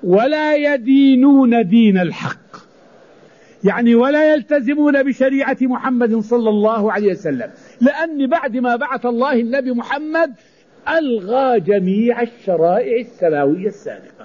ولا يدينون دين الحق، يعني ولا يلتزمون بشريعة محمد صلى الله عليه وسلم، لأن بعد ما بعث الله النبي محمد ألغى جميع الشرائع السماوية السابقة،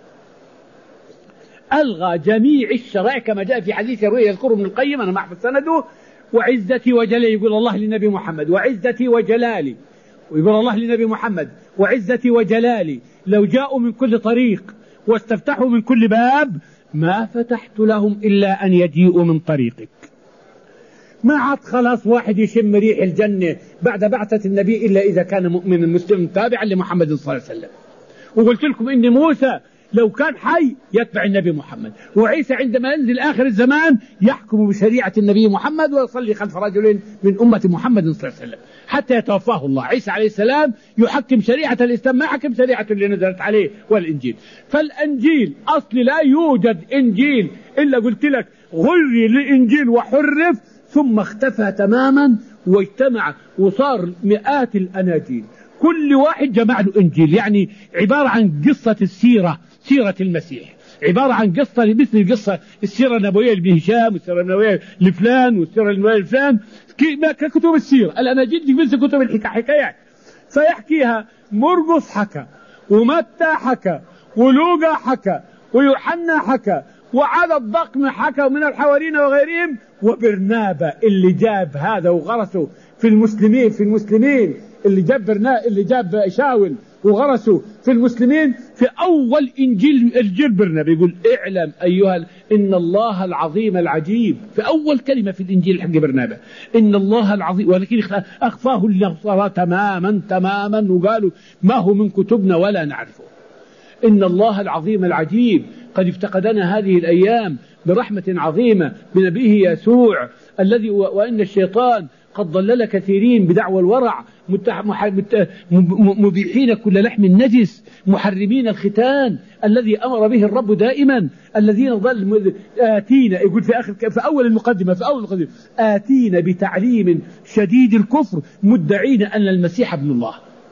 ألغى جميع الشرائع كما جاء في حديث يرويه يذكره ابن القيم، أنا محفظ سنده: وعزتي وجلالي، يقول الله للنبي محمد: وعزتي وجلالي، ويقول الله للنبي محمد: وعزتي وجلالي لو جاءوا من كل طريق واستفتحوا من كل باب ما فتحت لهم إلا أن يجيئوا من طريقك. ما عاد خلاص واحد يشم ريح الجنة بعد بعثة النبي إلا إذا كان مؤمنا مسلما تابعا لمحمد صلى الله عليه وسلم. وقلت لكم إن موسى لو كان حي يتبع النبي محمد، وعيسى عندما ينزل آخر الزمان يحكم بشريعة النبي محمد ويصلي خلف رجل من أمة محمد صلى الله عليه وسلم حتى يتوفاه الله. عيسى عليه السلام يحكم شريعة الإسلام، ما حكم شريعة اللي نزلت عليه والإنجيل. فالإنجيل أصل لا يوجد إنجيل إلا قلت لك غري للإنجيل وحرف، ثم اختفى تماما واجتمع وصار مئات الأناجيل، كل واحد جمع له إنجيل، يعني عبارة عن قصة السيرة، سيرة المسيح، عبارة عن قصة مثل القصة السيرة النبوية لابن هشام، والسيرة النبوية لفلان، والسيرة النبوية لفلان، ككتب السيرة. الأناجيل دي مثل كتب الحكايات، فيحكيها مرقس حكى، ومتى حكى، ولوقا حكى، ويوحنا حكى، وعدد ضخم حكى من الحواريين وغيرهم، وبرنابا اللي جاب هذا وغرسه في المسلمين اللي جاب شاول وغرسه في المسلمين. في أول إنجيل برنابا يقول: اعلم أيها إن الله العظيم العجيب، في أول كلمة في الإنجيل حق برنابا إن الله العظيم، ولكن أخفاه النصارى تماما وقالوا ما هو من كتبنا ولا نعرفه. إن الله العظيم العجيب قد افتقدنا هذه الأيام برحمة عظيمة بنبيه يسوع الذي وإن الشيطان قد ضلل كثيرين بدعوى الورع، مبيحين كل لحم نجس، محرمين الختان الذي أمر به الرب دائما، الذين ظل آتينا، يقول في أول المقدمة آتينا بتعليم شديد الكفر مدعين أن المسيح ابن الله.